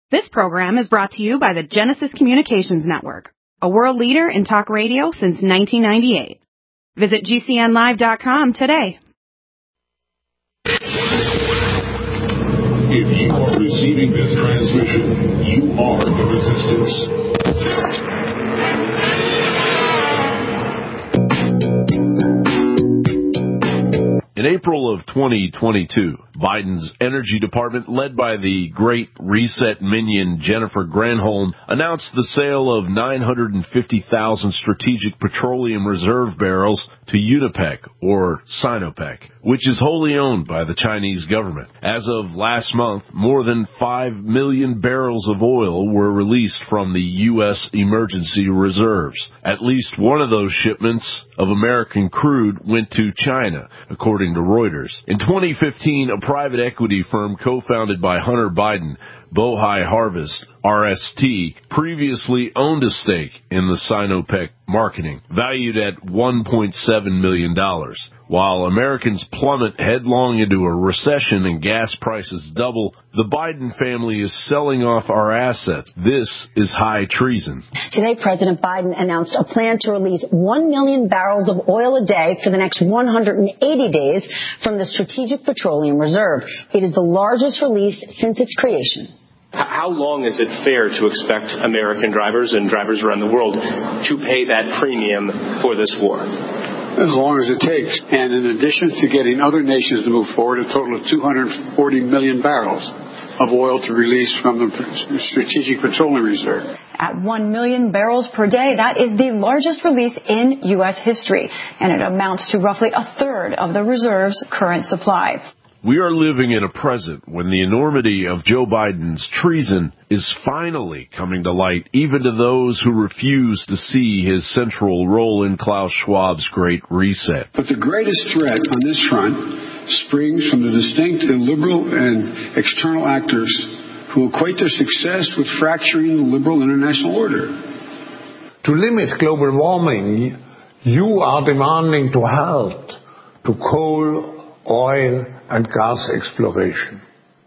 This program is brought to you by the Genesis Communications Network, a world leader in talk radio since 1998. Visit GCNlive.com today. If you are receiving this transmission, you are the resistance. In April of 2022, Biden's Energy Department, led by the Great Reset minion Jennifer Granholm, announced the sale of 950,000 strategic petroleum reserve barrels to Unipec, or Sinopec, which is wholly owned by the Chinese government. As of last month, more than 5 million barrels of oil were released from the U.S. emergency reserves. At least one of those shipments of American crude went to China, according to Reuters. In 2015, a private equity firm co-founded by Hunter Biden, Bohai Harvest, RST, previously owned a stake in the Sinopec marketing, valued at $1.7 million. While Americans plummet headlong into a recession and gas prices double, the Biden family is selling off our assets. This is high treason. Today, President Biden announced a plan to release 1 million barrels of oil a day for the next 180 days from the Strategic Petroleum Reserve. It is the largest release since its creation. How long is it fair to expect American drivers and drivers around the world to pay that premium for this war? As long as it takes. And in addition to getting other nations to move forward, a total of 240 million barrels of oil to release from the Strategic Petroleum Reserve. At 1 million barrels per day, that is the largest release in U.S. history, and it amounts to roughly a third of the reserve's current supply. We are living in a present when the enormity of Joe Biden's treason is finally coming to light, even to those who refuse to see his central role in Klaus Schwab's Great Reset. But the greatest threat on this front springs from the distinct illiberal and external actors who equate their success with fracturing the liberal international order. To limit global warming, you are demanding to halt to coal, oil and gas exploration,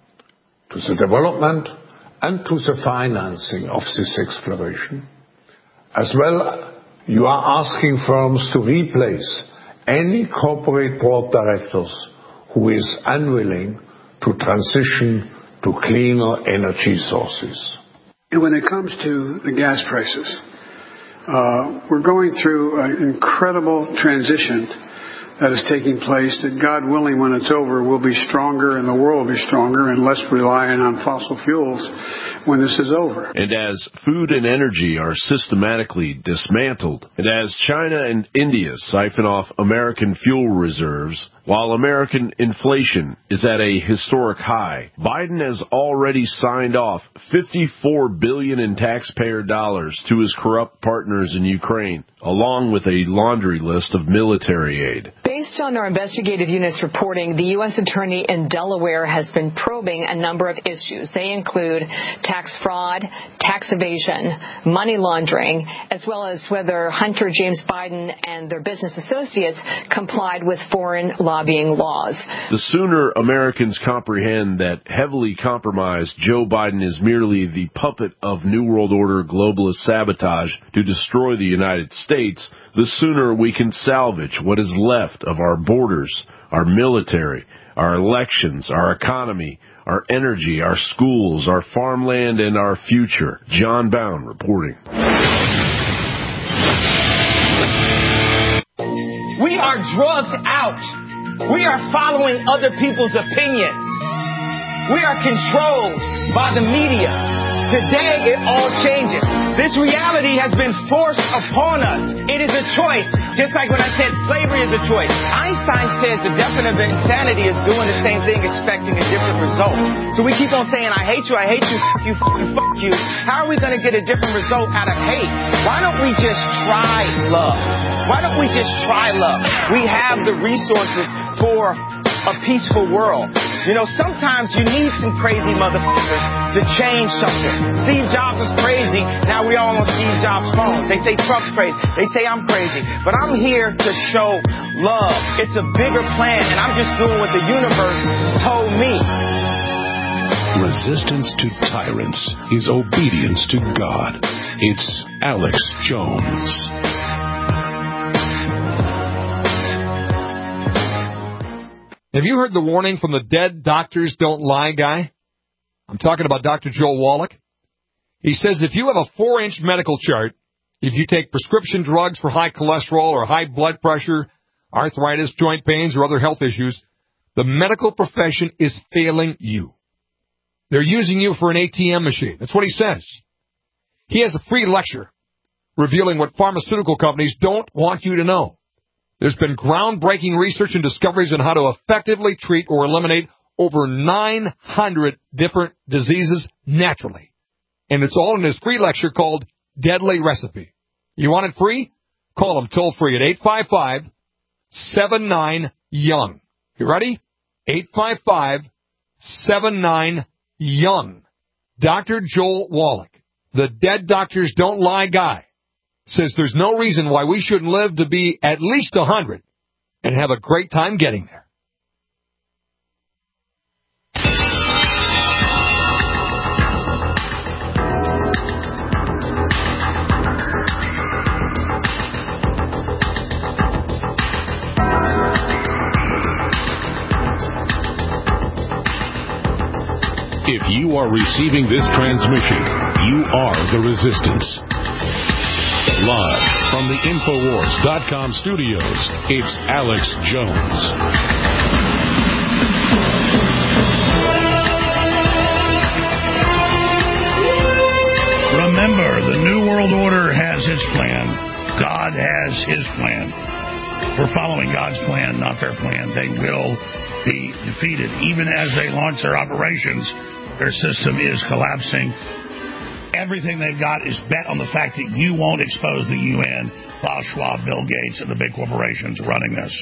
to the development and to the financing of this exploration. As well, you are asking firms to replace any corporate board directors who is unwilling to transition to cleaner energy sources. And when it comes to the gas prices, we're going through an incredible transition that is taking place, that God willing, when it's over, we'll be stronger and the world will be stronger and less reliant on fossil fuels when this is over. And as food and energy are systematically dismantled, and as China and India siphon off American fuel reserves, while American inflation is at a historic high, Biden has already signed off $54 billion in taxpayer dollars to his corrupt partners in Ukraine, along with a laundry list of military aid. Based on our investigative unit's reporting, the U.S. Attorney in Delaware has been probing a number of issues. They include tax fraud, tax evasion, money laundering, as well as whether Hunter James Biden and their business associates complied with foreign lobbying laws. The sooner Americans comprehend that heavily compromised Joe Biden is merely the puppet of New World Order globalist sabotage to destroy the United States, the sooner we can salvage what is left of our borders, our military, our elections, our economy, our energy, our schools, our farmland, and our future. John Bound reporting. We are drugged out. We are following other people's opinions. We are controlled by the media. Today, it all changes. This reality has been forced upon us. It is a choice, just like when I said slavery is a choice. Einstein says the definition of insanity is doing the same thing, expecting a different result. So we keep on saying, I hate you, fuck you. How are we going to get a different result out of hate? Why don't we just try love? Why don't we just try love? We have the resources for a peaceful world. You know, sometimes you need some crazy motherfuckers to change something. Steve Jobs was crazy. Now we all on Steve Jobs' phones. They say Trump's crazy. They say I'm crazy. But I'm here to show love. It's a bigger plan, and I'm just doing what the universe told me. Resistance to tyrants is obedience to God. It's Alex Jones. Have you heard the warning from the dead doctors don't lie guy? I'm talking about Dr. Joel Wallach. He says if you have a 4-inch medical chart, if you take prescription drugs for high cholesterol or high blood pressure, arthritis, joint pains, or other health issues, the medical profession is failing you. They're using you for an ATM machine. That's what he says. He has a free lecture revealing what pharmaceutical companies don't want you to know. There's been groundbreaking research and discoveries on how to effectively treat or eliminate over 900 different diseases naturally. And it's all in his free lecture called Deadly Recipe. You want it free? Call him toll free at 855-79-YOUNG. You ready? 855-79-YOUNG. Dr. Joel Wallach, the dead doctors don't lie guy, says there's no reason why we shouldn't live to be at least 100 and have a great time getting there. If you are receiving this transmission, you are the Resistance. Live from the Infowars.com studios, it's Alex Jones. Remember, the New World Order has its plan. God has his plan. We're following God's plan, not their plan. They will be defeated. Even as they launch their operations, their system is collapsing. Everything they've got is bet on the fact that you won't expose the UN, Klaus Schwab, Bill Gates, and the big corporations running this.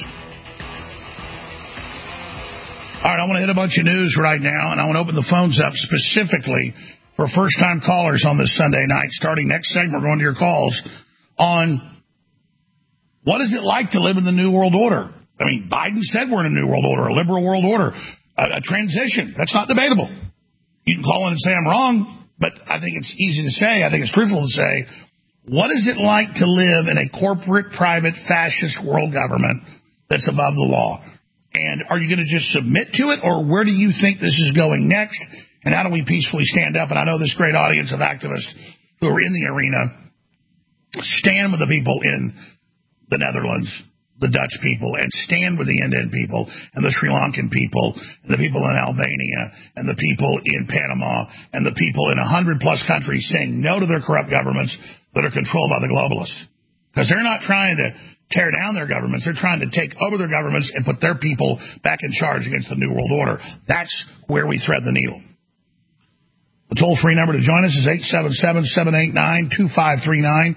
All right, I want to hit a bunch of news right now, and I want to open the phones up specifically for first-time callers on this Sunday night. Starting next segment, we're going to your calls on what is it like to live in the New World Order. I mean, Biden said we're in a New World Order, a liberal world order, a transition. That's not debatable. You can call in and say I'm wrong, but I think it's easy to say, I think it's truthful to say, what is it like to live in a corporate, private, fascist world government that's above the law? And are you going to just submit to it, or where do you think this is going next? And how do we peacefully stand up? And I know this great audience of activists who are in the arena stand with the people in the Netherlands, the Dutch people, and stand with the Indian people and the Sri Lankan people and the people in Albania and the people in Panama and the people in 100-plus countries saying no to their corrupt governments that are controlled by the globalists. Because they're not trying to tear down their governments. They're trying to take over their governments and put their people back in charge against the New World Order. That's where we thread the needle. The toll-free number to join us is 877-789-2539,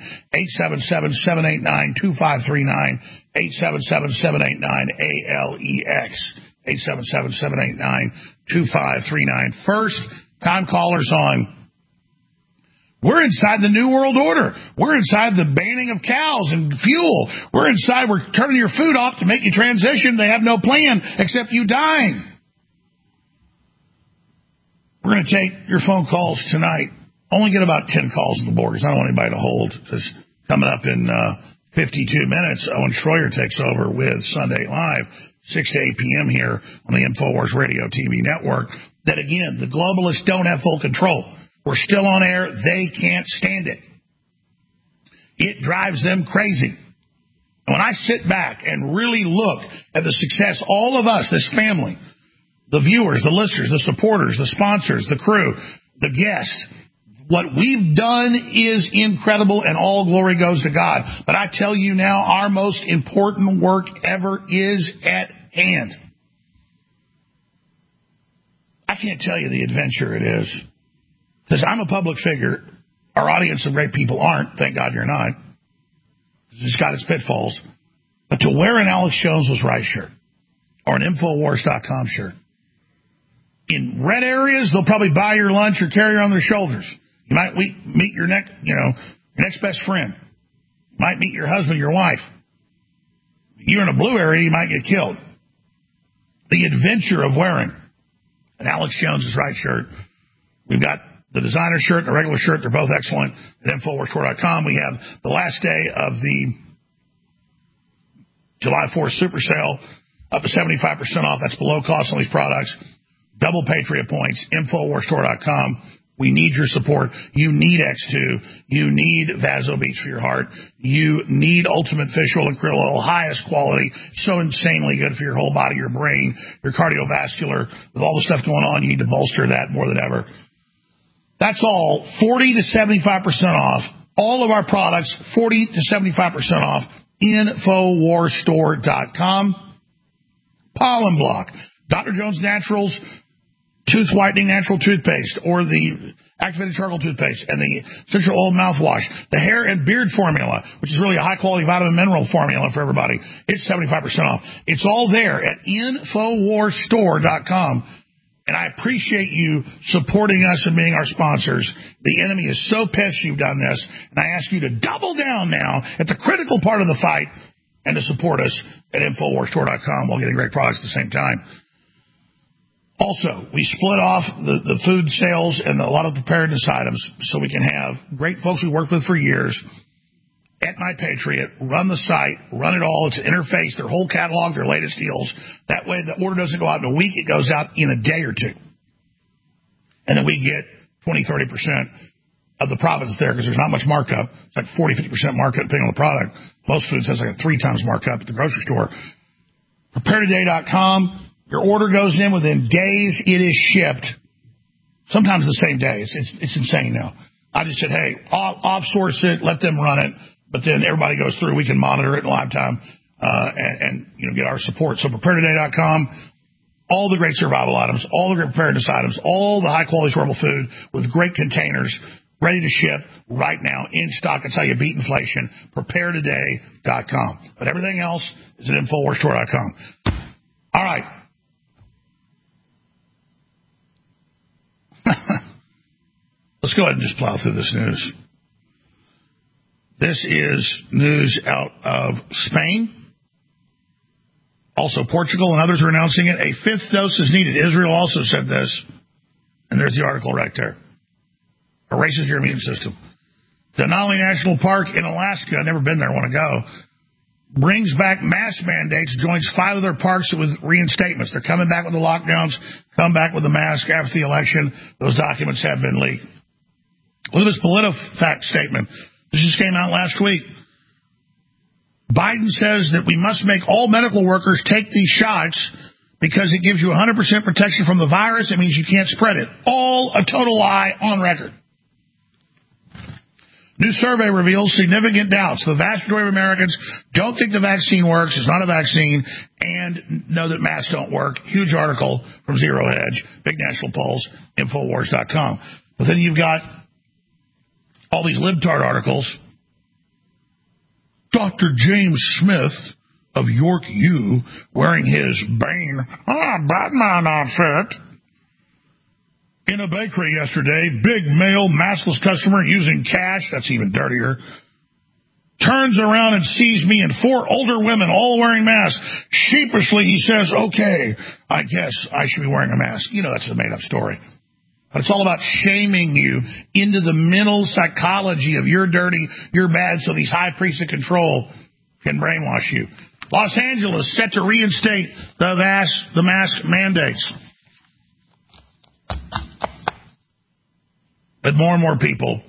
877-789-2539, 877-789-ALEX, 877-789-2539. First-time callers on. We're inside the New World Order. We're inside the banning of cows and fuel. We're inside, we're turning your food off to make you transition. They have no plan except you dying. We're going to take your phone calls tonight. Only get about 10 calls on the board because I don't want anybody to hold. Because coming up in 52 minutes, Owen Schroyer takes over with Sunday Live, 6 to 8 p.m. here on the InfoWars Radio TV network. That, again, the globalists don't have full control. We're still on air. They can't stand it. It drives them crazy. And when I sit back and really look at the success, all of us, this family, the viewers, the listeners, the supporters, the sponsors, the crew, the guests, what we've done is incredible, and all glory goes to God. But I tell you now, our most important work ever is at hand. I can't tell you the adventure it is, because I'm a public figure. Our audience of great people aren't. Thank God you're not. It's got its pitfalls. But to wear an Alex Jones Was Right shirt or an Infowars.com shirt, in red areas, they'll probably buy your lunch or carry you on their shoulders. You might meet your next best friend. You might meet your husband, your wife. You're in a blue area, you might get killed. The adventure of wearing an Alex Jones Is Right shirt We've got the designer shirt and the regular shirt. They're both excellent at InfoWarsStore.com. We have the last day of the July 4th super sale, up to 75% off. That's below cost on these products. Double Patriot points, InfoWarsStore.com. We need your support. You need X2. You need Vaso Beach for your heart. You need Ultimate Fish Oil and Krill Oil, highest quality, so insanely good for your whole body, your brain, your cardiovascular. With all the stuff going on, you need to bolster that more than ever. That's all 40 to 75% off. All of our products, 40 to 75% off. InfoWarsStore.com. Pollen Block. Dr. Jones Naturals Tooth Whitening Natural Toothpaste, or the Activated Charcoal Toothpaste, and the Essential Oil Mouthwash. The Hair and Beard Formula, which is really a high-quality vitamin mineral formula for everybody. It's 75% off. It's all there at InfoWarsStore.com. And I appreciate you supporting us and being our sponsors. The enemy is so pissed you've done this, and I ask you to double down now at the critical part of the fight and to support us at InfoWarsStore.com while getting great products at the same time. Also, we split off the food sales and a lot of preparedness items so we can have great folks we worked with for years at My Patriot run the site, run it all. It's an interface, their whole catalog, their latest deals. That way the order doesn't go out in a week. It goes out in a day or two. And then we get 20, 30% of the profits there because there's not much markup. It's like 40, 50% markup depending on the product. Most food says like a 3 times markup at the grocery store. PrepareToday.com. Your order goes in within days. It is shipped. Sometimes the same day. It's insane now. I just said, hey, offsource it, let them run it. But then everybody goes through. We can monitor it in live time and get our support. So PrepareToday.com, all the great survival items, all the great preparedness items, all the high-quality storable food with great containers ready to ship right now in stock. That's how you beat inflation. PrepareToday.com. But everything else is at InfoWarsStore.com. All right. Let's go ahead and just plow through this news. This is news out of Spain. Also Portugal and others are announcing it. A 5th dose is needed. Israel also said this. And there's the article right there. Erases your immune system. Denali National Park in Alaska, I've never been there, I want to go, brings back mask mandates, joins 5 other parks with reinstatements. They're coming back with the lockdowns, come back with the mask after the election. Those documents have been leaked. Look at this PolitiFact statement. This just came out last week. Biden says that we must make all medical workers take these shots because it gives you 100% protection from the virus. It means you can't spread it. All a total lie on record. New survey reveals significant doubts. The vast majority of Americans don't think the vaccine works. It's not a vaccine, and know that masks don't work. Huge article from Zero Hedge, Big National Polls, Infowars.com. But then you've got all these libtard articles. Dr. James Smith of York U wearing his Bane Batman outfit in a bakery yesterday. Big male maskless customer using cash. That's even dirtier. Turns around and sees me and 4 older women all wearing masks. Sheepishly, he says, okay, I guess I should be wearing a mask. That's a made-up story. But it's all about shaming you into the mental psychology of you're dirty, you're bad, so these high priests of control can brainwash you. Los Angeles set to reinstate the mask mandates. But more and more people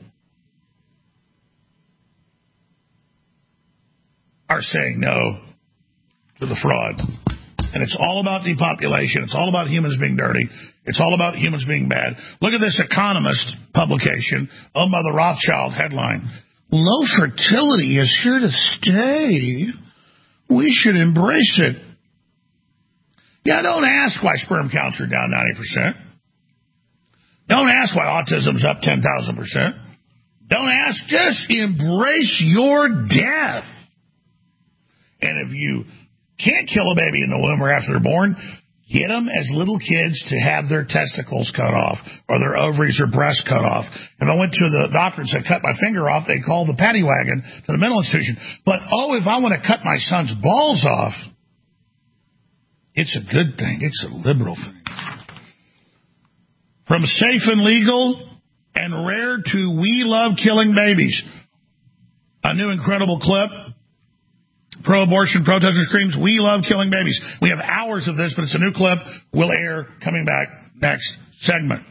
are saying no to the fraud. And it's all about depopulation. It's all about humans being dirty. It's all about humans being bad. Look at this Economist publication owned by the Rothschild headline. Low fertility is here to stay. We should embrace it. Yeah, don't ask why sperm counts are down 90%. Don't ask why autism's up 10,000%. Don't ask, just embrace your death. And if you can't kill a baby in the womb or after they're born, get them as little kids to have their testicles cut off or their ovaries or breasts cut off. If I went to the doctor and said, cut my finger off, they'd call the paddy wagon to the mental institution. But, if I want to cut my son's balls off, it's a good thing. It's a liberal thing. From safe and legal and rare to we love killing babies. A new incredible clip. Pro-abortion protester screams, we love killing babies. We have hours of this, but it's a new clip. We'll air coming back next segment.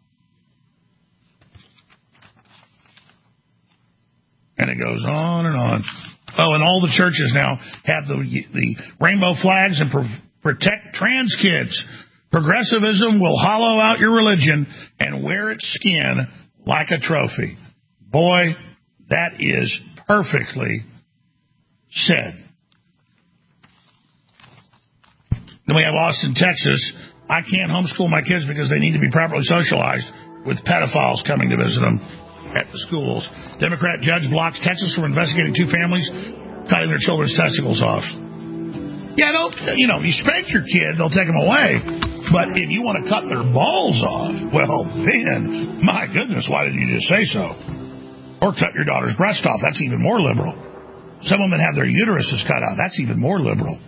And it goes on and on. Oh, and all the churches now have the rainbow flags and protect trans kids. Progressivism will hollow out your religion and wear its skin like a trophy. Boy, that is perfectly said. Then we have Austin, Texas. I can't homeschool my kids because they need to be properly socialized with pedophiles coming to visit them at the schools. Democrat judge blocks Texas from investigating two families cutting their children's testicles off. Yeah, you spank your kid, they'll take them away. But if you want to cut their balls off, well, then, my goodness, why didn't you just say so? Or cut your daughter's breast off. That's even more liberal. Some women have their uteruses cut out. That's even more liberal.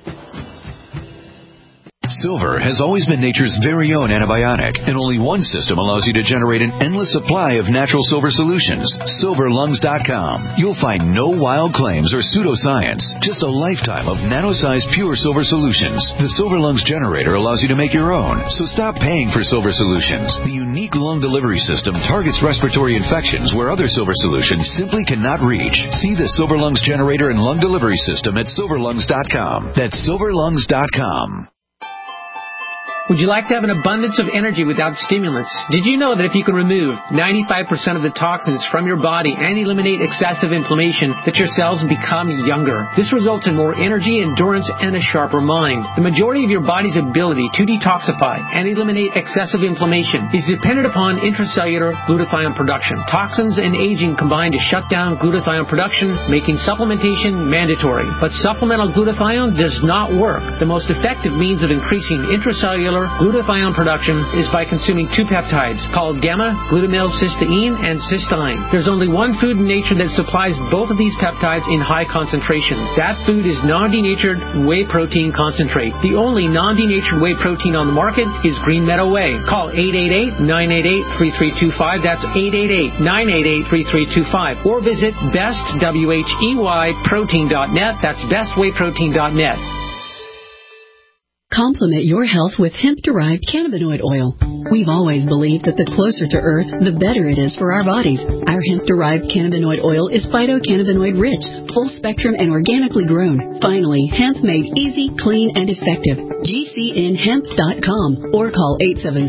Silver has always been nature's very own antibiotic, and only one system allows you to generate an endless supply of natural silver solutions. SilverLungs.com. You'll find no wild claims or pseudoscience, just a lifetime of nano-sized pure silver solutions. The Silver Lungs generator allows you to make your own, so stop paying for silver solutions. The unique lung delivery system targets respiratory infections where other silver solutions simply cannot reach. See the Silver Lungs generator and lung delivery system at SilverLungs.com. That's SilverLungs.com. Would you like to have an abundance of energy without stimulants? Did you know that if you can remove 95% of the toxins from your body and eliminate excessive inflammation, that your cells become younger? This results in more energy, endurance, and a sharper mind. The majority of your body's ability to detoxify and eliminate excessive inflammation is dependent upon intracellular glutathione production. Toxins and aging combine to shut down glutathione production, making supplementation mandatory. But supplemental glutathione does not work. The most effective means of increasing intracellular glutathione production is by consuming two peptides called gamma-glutamyl-cysteine and cysteine. There's only one food in nature that supplies both of these peptides in high concentrations. That food is non-denatured whey protein concentrate. The only non-denatured whey protein on the market is Green Meadow Whey. Call 888-988-3325. That's 888-988-3325. Or visit bestwheyprotein.net. That's bestwheyprotein.net. Complement your health with hemp-derived cannabinoid oil. We've always believed that the closer to Earth, the better it is for our bodies. Our hemp-derived cannabinoid oil is phytocannabinoid-rich, full-spectrum, and organically grown. Finally, hemp made easy, clean, and effective. GCNhemp.com or call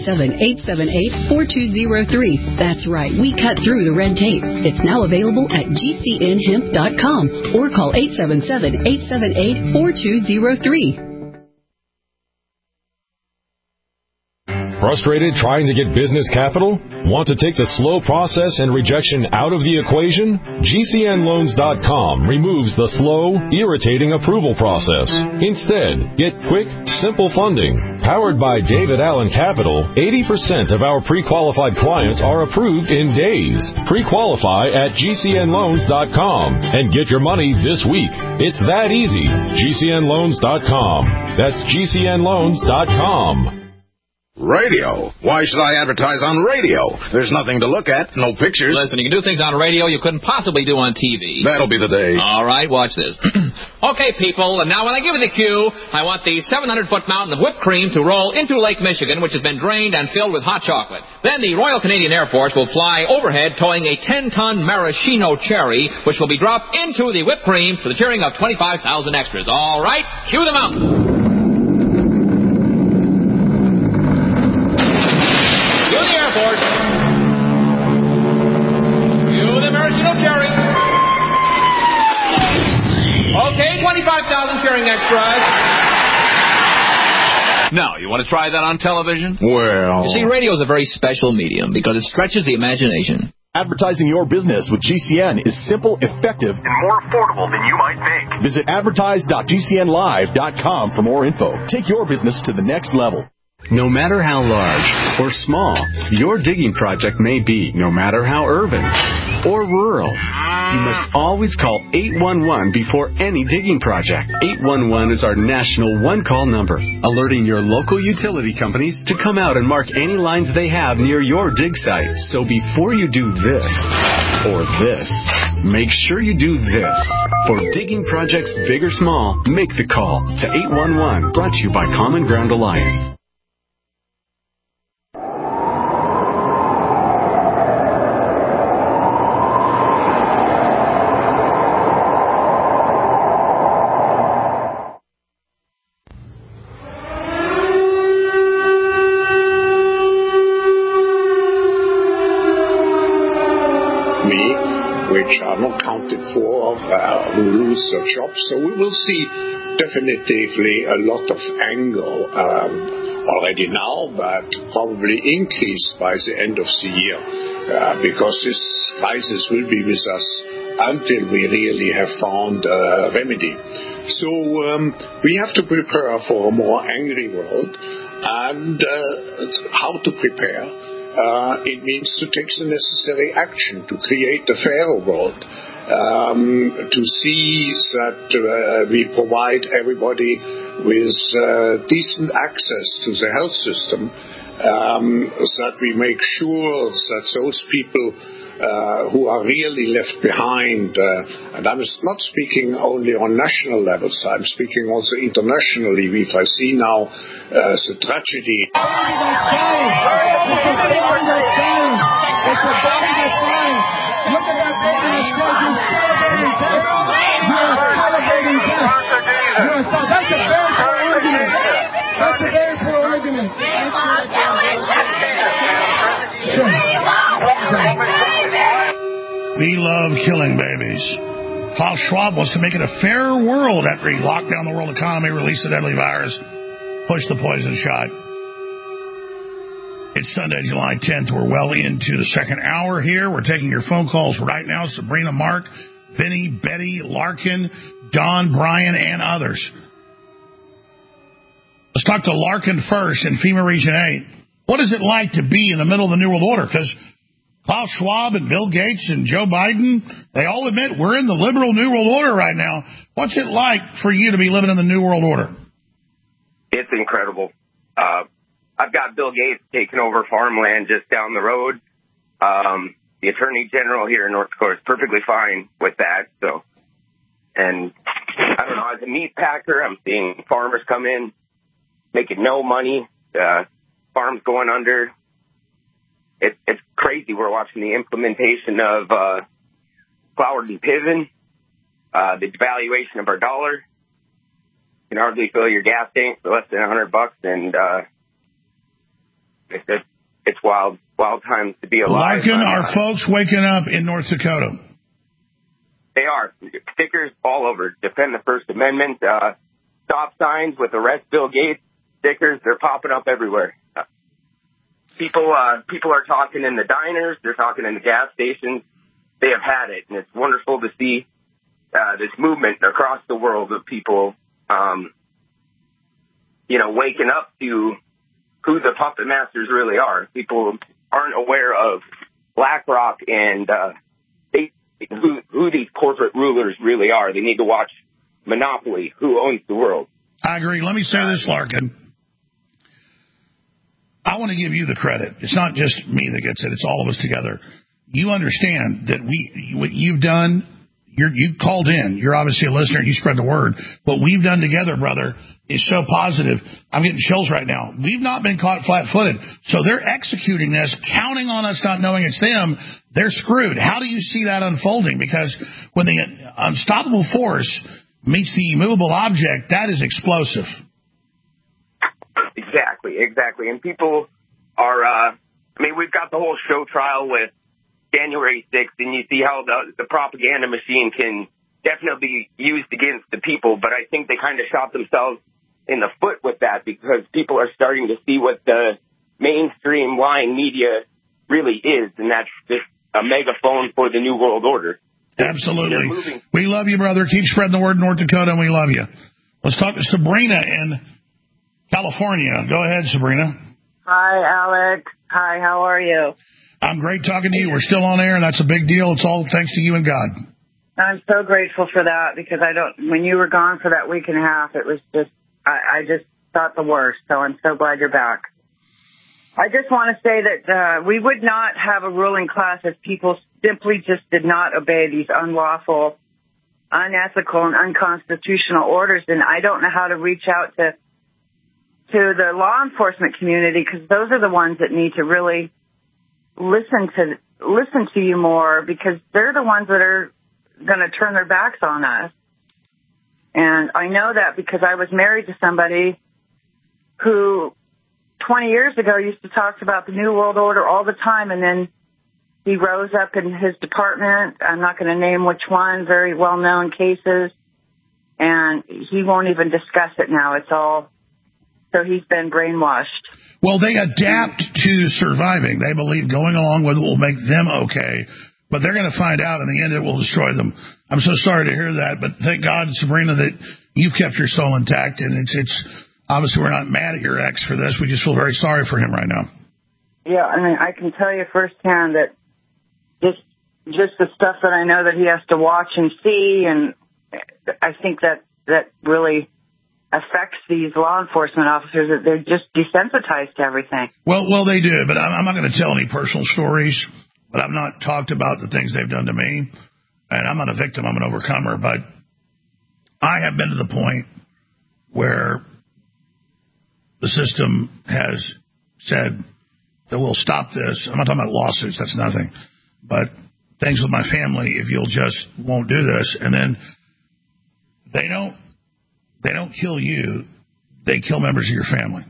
877-878-4203. That's right, we cut through the red tape. It's now available at GCNhemp.com or call 877-878-4203. Frustrated trying to get business capital? Want to take the slow process and rejection out of the equation? GCNloans.com removes the slow, irritating approval process. Instead, get quick, simple funding. Powered by David Allen Capital, 80% of our pre-qualified clients are approved in days. Pre-qualify at GCNloans.com and get your money this week. It's that easy. GCNloans.com. That's GCNloans.com. Radio? Why should I advertise on radio? There's nothing to look at, no pictures. Listen, you can do things on radio you couldn't possibly do on TV. That'll be the day. All right, watch this. Okay, people, and now when I give you the cue, I want the 700-foot mountain of whipped cream to roll into Lake Michigan, which has been drained and filled with hot chocolate. Then the Royal Canadian Air Force will fly overhead towing a 10-ton maraschino cherry, which will be dropped into the whipped cream for the cheering of 25,000 extras. All right, cue the mountain. Okay, 25,000 cheering extras. Now, you want to try that on television? Well... You see, radio is a very special medium because it stretches the imagination. Advertising your business with GCN is simple, effective, and more affordable than you might think. Visit advertise.gcnlive.com for more info. Take your business to the next level. No matter how large or small your digging project may be, no matter how urban or rural, you must always call 811 before any digging project. 811 is our national one-call number, alerting your local utility companies to come out and mark any lines they have near your dig site. So before you do this or this, make sure you do this. For digging projects big or small, make the call to 811. Brought to you by Common Ground Alliance. Which are not counted for, who lose their jobs. So we will see definitively a lot of anger already now, but probably increased by the end of the year, because this crisis will be with us until we really have found a remedy. So we have to prepare for a more angry world, and how to prepare? It means to take the necessary action to create a fairer world, to see that we provide everybody with decent access to the health system, that we make sure that those people who are really left behind, and I'm not speaking only on national levels, I'm speaking also internationally. If I see now the tragedy. It's a body that's dying. Look at that baby that's celebrating death. You're celebrating death. That's a very poor argument. That's a very poor argument. We love killing babies. Klaus Schwab wants to make it a fairer world after he locked down the world economy, released the deadly virus, pushed the poison shot. It's Sunday, July 10th. We're well into the second hour here. We're taking your phone calls right now. Sabrina, Mark, Benny, Betty, Larkin, Don, Brian, and others. Let's talk to Larkin first in FEMA Region 8. What is it like to be in the middle of the New World Order? Because Klaus Schwab and Bill Gates and Joe Biden, they all admit we're in the liberal New World Order right now. What's it like for you to be living in the New World Order? It's incredible. I've got Bill Gates taking over farmland just down the road. The Attorney General here in North Dakota is perfectly fine with that. So, and I don't know, as a meat packer, I'm seeing farmers come in making no money, farms going under. It's crazy. We're watching the implementation of Cloward and Piven, the devaluation of our dollar. You can hardly fill your gas tank for less than $100, and it's wild times to be alive. Larkin, are folks waking up in North Dakota? They are. Stickers all over. Defend the First Amendment. Stop signs with arrest Bill Gates. Stickers, they're popping up everywhere. People are talking in the diners. They're talking in the gas stations. They have had it, and it's wonderful to see this movement across the world of people, waking up to who the puppet masters really are. People aren't aware of BlackRock and who these corporate rulers really are. They need to watch Monopoly, who owns the world. I agree. Let me say this, Larkin. I want to give you the credit. It's not just me that gets it. It's all of us together. You understand that what you've done, you called in. You're obviously a listener. You spread the word. What we've done together, brother, is so positive. I'm getting chills right now. We've not been caught flat-footed. So they're executing this, counting on us not knowing it's them. They're screwed. How do you see that unfolding? Because when the unstoppable force meets the immovable object, that is explosive. Exactly. And people are, we've got the whole show trial with January 6th, and you see how the propaganda machine can definitely be used against the people, but I think they kind of shot themselves in the foot with that, because people are starting to see what the mainstream lying media really is, and that's just a megaphone for the New World Order. Absolutely. We love you, brother. Keep spreading the word in North Dakota, and we love you. Let's talk to Sabrina in California. Go ahead, Sabrina. Hi, Alex. Hi, how are you? I'm great talking to you. We're still on air, and that's a big deal. It's all thanks to you and God. I'm so grateful for that because when you were gone for that week and a half, it was just, I just thought the worst. So I'm so glad you're back. I just want to say that we would not have a ruling class if people simply just did not obey these unlawful, unethical, and unconstitutional orders. And I don't know how to reach out to the law enforcement community because those are the ones that need to really listen to you more because they're the ones that are going to turn their backs on us. And I know that because I was married to somebody who 20 years ago used to talk about the New World Order all the time, and then he rose up in his department. I'm not going to name which one, very well-known cases, and he won't even discuss it now. It's all, so he's been brainwashed. Well, they adapt to surviving. They believe going along with it will make them okay, but they're going to find out in the end it will destroy them. I'm so sorry to hear that, but thank God, Sabrina, that you kept your soul intact, and it's obviously we're not mad at your ex for this. We just feel very sorry for him right now. Yeah, I mean, I can tell you firsthand that just the stuff that I know that he has to watch and see, and I think that really affects these law enforcement officers, that they're just desensitized to everything. Well, they do, but I'm not going to tell any personal stories, but I've not talked about the things they've done to me, and I'm not a victim, I'm an overcomer, but I have been to the point where the system has said that we'll stop this. I'm not talking about lawsuits, that's nothing, but things with my family, if you'll just won't do this, and then they don't kill you, they kill members of your family.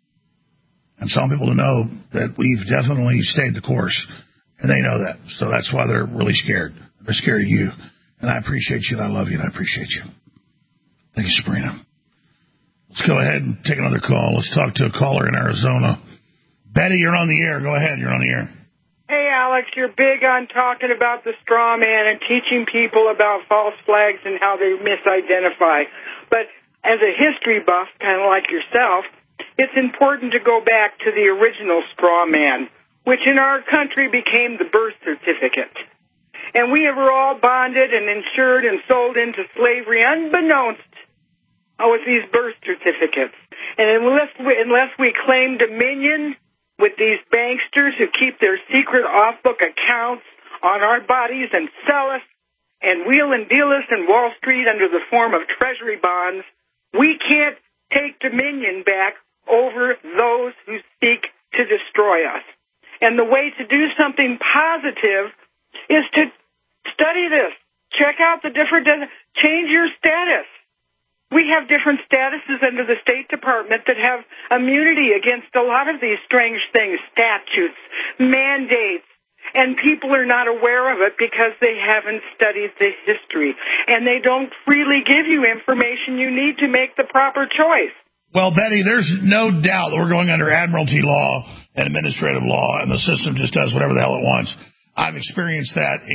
And some people to know that we've definitely stayed the course, and they know that. So that's why they're really scared. They're scared of you. And I appreciate you, and I love you, and I appreciate you. Thank you, Sabrina. Let's go ahead and take another call. Let's talk to a caller in Arizona. Betty, you're on the air. Go ahead. You're on the air. Hey, Alex, you're big on talking about the straw man and teaching people about false flags and how they misidentify. But as a history buff, kind of like yourself, it's important to go back to the original straw man, which in our country became the birth certificate. And we were all bonded and insured and sold into slavery unbeknownst with these birth certificates. And unless we claim dominion with these banksters who keep their secret off-book accounts on our bodies and sell us and wheel and deal us in Wall Street under the form of treasury bonds, we can't take dominion back over those who seek to destroy us. And the way to do something positive is to study this. Check out the different, change your status. We have different statuses under the State Department that have immunity against a lot of these strange things, statutes, mandates, and people are not aware of it because they haven't studied the history, and they don't freely give you information you need to make the proper choice. Well, Betty, there's no doubt that we're going under admiralty law and administrative law, and the system just does whatever the hell it wants. I've experienced that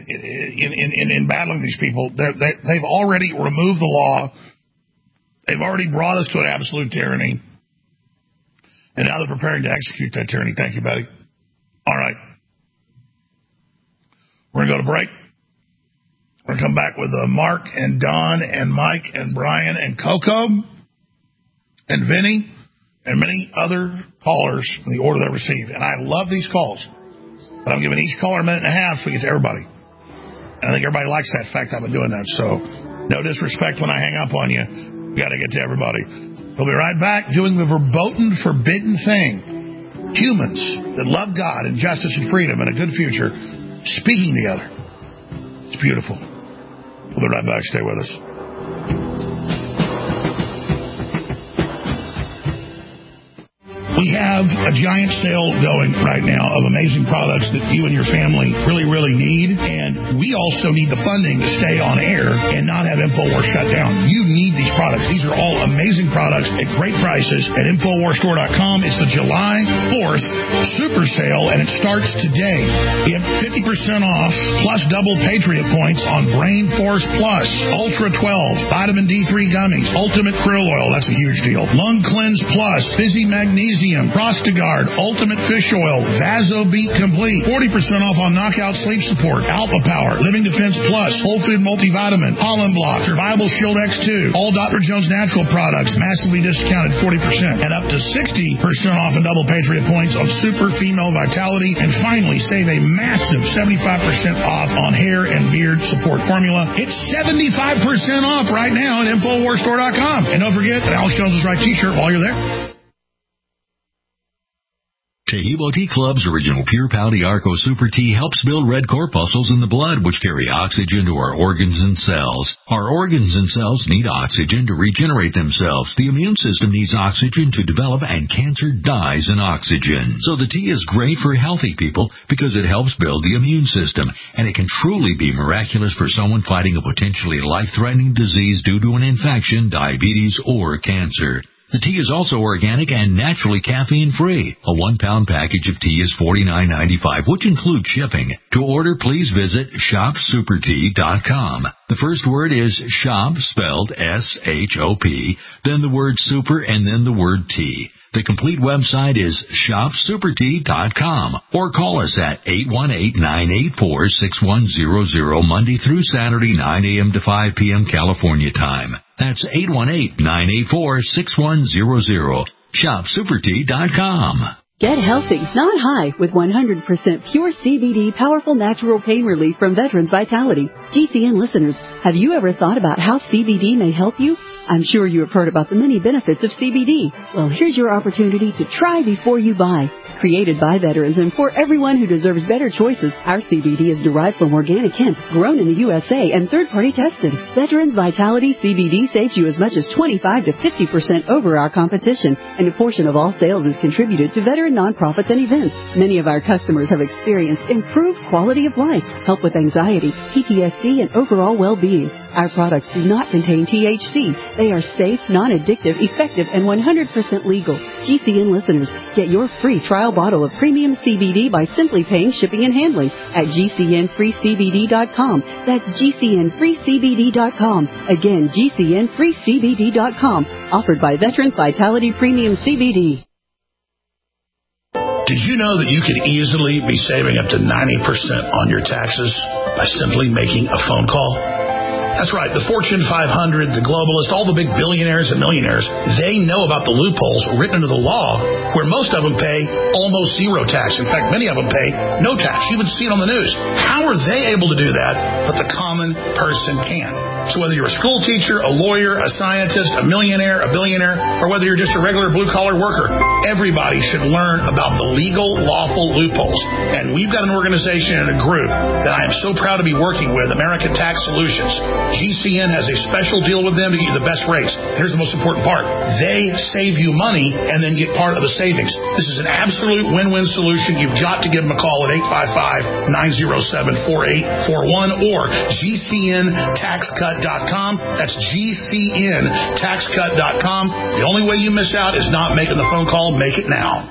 in battling these people. They've already removed the law. They've already brought us to an absolute tyranny, and now they're preparing to execute that tyranny. Thank you, Betty. All right. We're going to go to break. We're going to come back with Mark and Don and Mike and Brian and Coco and Vinny and many other callers in the order they received. And I love these calls, but I'm giving each caller a minute and a half so we get to everybody. And I think everybody likes that fact I've been doing that. So no disrespect when I hang up on you. We got to get to everybody. We'll be right back doing the verboten forbidden thing. Humans that love God and justice and freedom and a good future speaking together. It's beautiful. We'll be right back. Stay with us. We have a giant sale going right now of amazing products that you and your family really, really need. And we also need the funding to stay on air and not have InfoWars shut down. You need these products. These are all amazing products at great prices at InfoWarsStore.com. It's the July 4th super sale, and it starts today. You have 50% off plus double Patriot points on Brain Force Plus, Ultra 12, Vitamin D3 gummies, Ultimate Krill Oil. That's a huge deal. Lung Cleanse Plus, Fizzy Magnesium, Magnesium, Prostagard, Ultimate Fish Oil, VasoBeat Complete, 40% off on Knockout Sleep Support, Alpha Power, Living Defense Plus, Whole Food Multivitamin, Pollen Block, Survival Shield X2, all Dr. Jones natural products, massively discounted 40%, and up to 60% off and double Patriot points on Super Female Vitality, and finally save a massive 75% off on hair and beard support formula. It's 75% off right now at InfoWarsStore.com. And don't forget that Alex Jones is Right t-shirt while you're there. Taheebo Tea Club's original Pure Pouty Arco Super Tea helps build red corpuscles in the blood, which carry oxygen to our organs and cells. Our organs and cells need oxygen to regenerate themselves. The immune system needs oxygen to develop, and cancer dies in oxygen. So the tea is great for healthy people because it helps build the immune system, and it can truly be miraculous for someone fighting a potentially life-threatening disease due to an infection, diabetes, or cancer. The tea is also organic and naturally caffeine-free. A 1-pound package of tea is $49.95, which includes shipping. To order, please visit shopsupertea.com. The first word is shop, spelled S-H-O-P, then the word super, and then the word tea. The complete website is shopsupertea.com, or call us at 818-984-6100 Monday through Saturday, 9 a.m. to 5 p.m. California time. That's 818-984-6100. Shopsupertea.com. Get healthy, not high, with 100% pure CBD powerful natural pain relief from Veterans Vitality. GCN listeners, have you ever thought about how CBD may help you? I'm sure you have heard about the many benefits of CBD. Well, here's your opportunity to try before you buy. Created by veterans and for everyone who deserves better choices, our CBD is derived from organic hemp, grown in the USA, and third-party tested. Veterans Vitality CBD saves you as much as 25 to 50% over our competition, and a portion of all sales is contributed to veteran nonprofits and events. Many of our customers have experienced improved quality of life, help with anxiety, PTSD, and overall well-being. Our products do not contain THC. They are safe, non-addictive, effective, and 100% legal. GCN listeners, get your free trial bottle of premium CBD by simply paying shipping and handling at GCNFreeCBD.com. That's GCNFreeCBD.com. Again, GCNFreeCBD.com. Offered by Veterans Vitality Premium CBD. Did you know that you could easily be saving up to 90% on your taxes by simply making a phone call? That's right. The Fortune 500, the globalists, all the big billionaires and millionaires, they know about the loopholes written into the law where most of them pay almost zero tax. In fact, many of them pay no tax. You would see it on the news. How are they able to do that, but the common person can't? So whether you're a school teacher, a lawyer, a scientist, a millionaire, a billionaire, or whether you're just a regular blue-collar worker, everybody should learn about the legal, lawful loopholes. And we've got an organization and a group that I am so proud to be working with, American Tax Solutions. GCN has a special deal with them to get you the best rates. Here's the most important part. They save you money and then get part of the savings. This is an absolute win-win solution. You've got to give them a call at 855-907-4841 or GCNTaxCut.com. That's GCNTaxCut.com. The only way you miss out is not making the phone call. Make it now.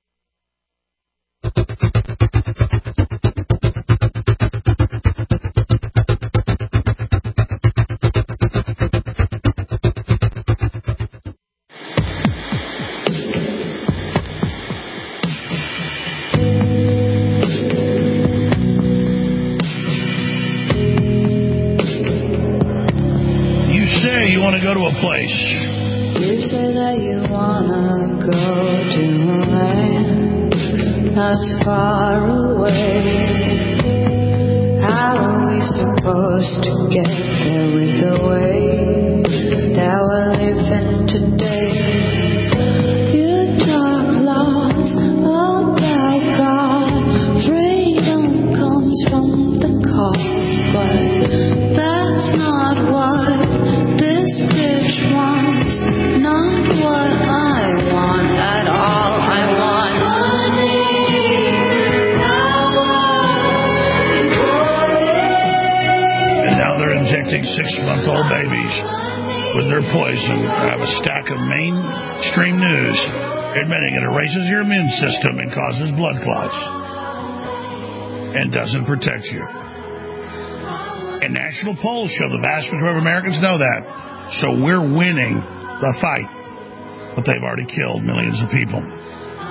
Go to a place. You say that you wanna go to a land that's far away. How are we supposed to get there with the way that we're living today? You talk lots about God. Freedom comes from the call, but that's not what this bitch wants, not what I want at all. I want money, power, and glory. And now they're injecting 6-month-old babies with their poison. I have a stack of mainstream news admitting it erases your immune system and causes blood clots and doesn't protect you. And national polls show the vast majority of Americans know that. So we're winning the fight. But they've already killed millions of people.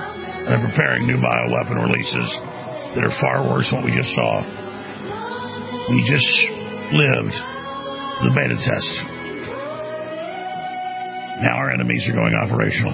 They're preparing new bioweapon releases that are far worse than what we just saw. We just lived the beta test. Now our enemies are going operational.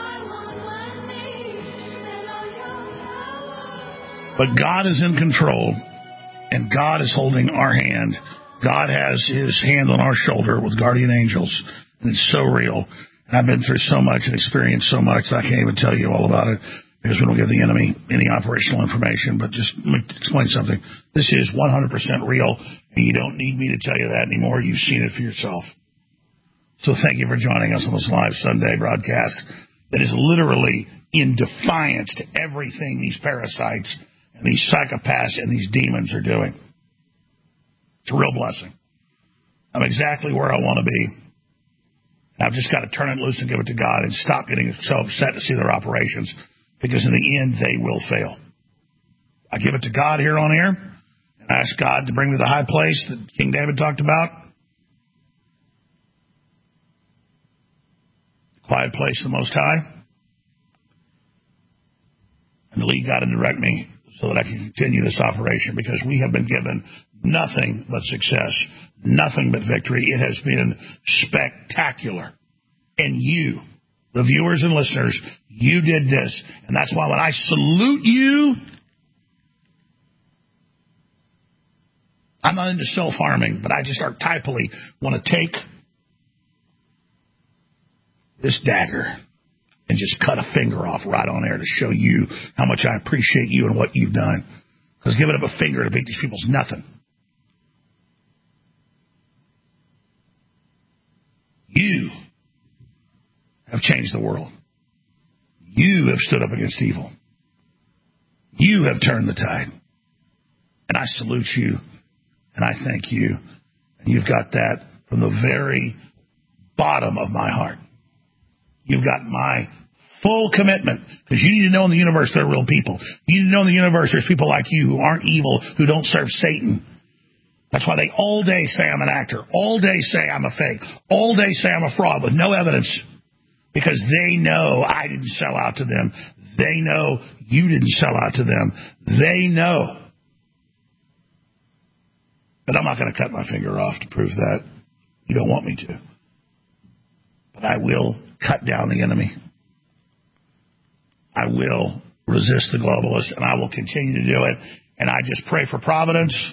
But God is in control, and God is holding our hand. God has his hand on our shoulder with guardian angels, and it's so real. And I've been through so much and experienced so much that I can't even tell you all about it because we don't give the enemy any operational information. But just let me explain something. This is 100% real, and you don't need me to tell you that anymore. You've seen it for yourself. So thank you for joining us on this live Sunday broadcast that is literally in defiance to everything these parasites and these psychopaths and these demons are doing. It's a real blessing. I'm exactly where I want to be. I've just got to turn it loose and give it to God and stop getting so upset to see their operations, because in the end, they will fail. I give it to God here on air and I ask God to bring me to the high place that King David talked about. Quiet place, the Most High. And to lead God and direct me so that I can continue this operation, because we have been given nothing but success, nothing but victory. It has been spectacular. And you, the viewers and listeners, you did this. And that's why when I salute you, I'm not into self-harming, but I just archetypally want to take this dagger and just cut a finger off right on air to show you how much I appreciate you and what you've done. Because giving up a finger to beat these people is nothing. You have changed the world. You have stood up against evil. You have turned the tide. And I salute you, and I thank you. And you've got that from the very bottom of my heart. You've got my full commitment, because you need to know in the universe there are real people. You need to know in the universe there's people like you who aren't evil, who don't serve Satan. That's why they all day say I'm an actor, all day say I'm a fake, all day say I'm a fraud with no evidence, because they know I didn't sell out to them. They know you didn't sell out to them. They know. But I'm not going to cut my finger off to prove that. You don't want me to. But I will cut down the enemy. I will resist the globalists, and I will continue to do it. And I just pray for providence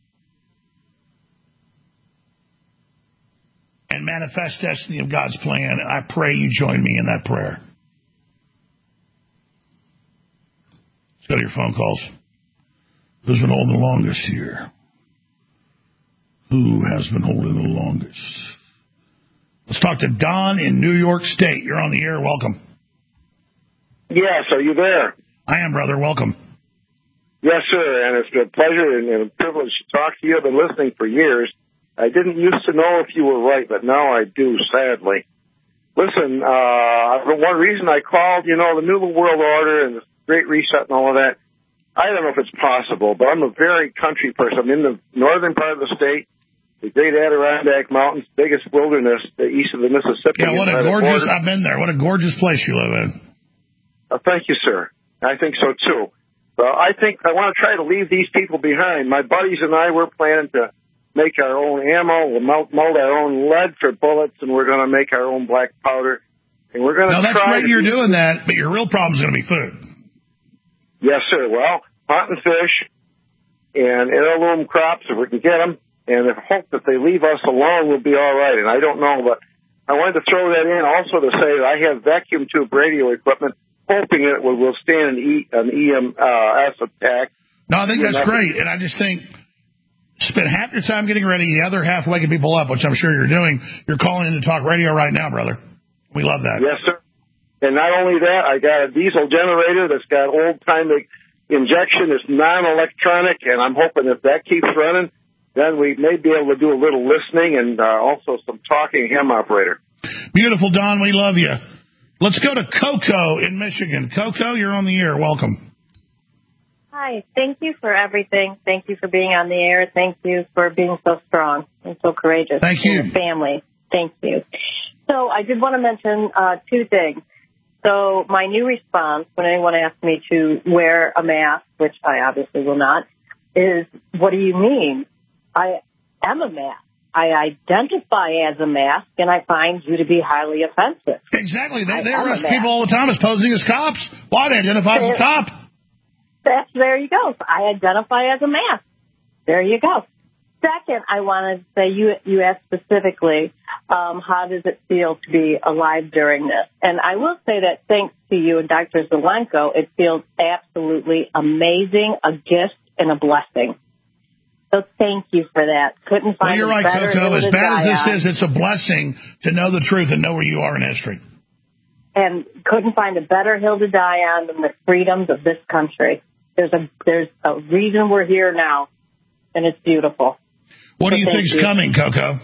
and manifest destiny of God's plan. And I pray you join me in that prayer. Let's go to your phone calls. Who's been holding the longest here? Who has been holding the longest? Let's talk to Don in New York State. You're on the air. Welcome. Yes, are you there? I am, brother. Welcome. Yes, sir, and it's been a pleasure and a privilege to talk to you. I've been listening for years. I didn't used to know if you were right, but now I do, sadly. Listen, one reason I called, the New World Order and the Great Reset and all of that, I don't know if it's possible, but I'm a very country person. I'm in the northern part of the state, the Great Adirondack Mountains, biggest wilderness east of the Mississippi. Yeah, what a gorgeous, I've been there. What a gorgeous place you live in. Thank you, sir. I think so, too. Well, I think I want to try to leave these people behind. My buddies and I, we're planning to make our own ammo. We'll mold our own lead for bullets, and we're going to make our own black powder. And we're going to try. Now, that's great you're doing that, but your real problem is going to be food. Yes, sir. Well, hunting fish and heirloom crops, if we can get them, and I hope that they leave us alone, we'll be all right. And I don't know, but I wanted to throw that in also to say that I have vacuum tube radio equipment, hoping that it will withstand an EMS attack. No, I think that's great. And I just think spend half your time getting ready, the other half waking people up, which I'm sure you're doing. You're calling in to talk radio right now, brother. We love that. Yes, sir. And not only that, I got a diesel generator that's got old-time injection. It's non-electronic, and I'm hoping if that keeps running, then we may be able to do a little listening and also some talking ham operator. Beautiful, Don. We love you. Let's go to Coco in Michigan. Coco, you're on the air. Welcome. Hi. Thank you for everything. Thank you for being on the air. Thank you for being so strong and so courageous. Thank you. And your family. Thank you. So I did want to mention two things. So my new response when anyone asks me to wear a mask, which I obviously will not, is, what do you mean? I am a mask. I identify as a mask, and I find you to be highly offensive. Exactly. They arrest people all the time as posing as cops. Why? They identify as a cop. There you go. I identify as a mask. There you go. Second, I wanted to say, you asked specifically, how does it feel to be alive during this? And I will say that thanks to you and Dr. Zelenko, it feels absolutely amazing, a gift, and a blessing. So thank you for that. Couldn't find you're right, better Coco. As bad as this on. is, it's a blessing to know the truth and know where you are in history. And couldn't find a better hill to die on than the freedoms of this country. There's a reason we're here now, and it's beautiful. What do you think's coming, Coco?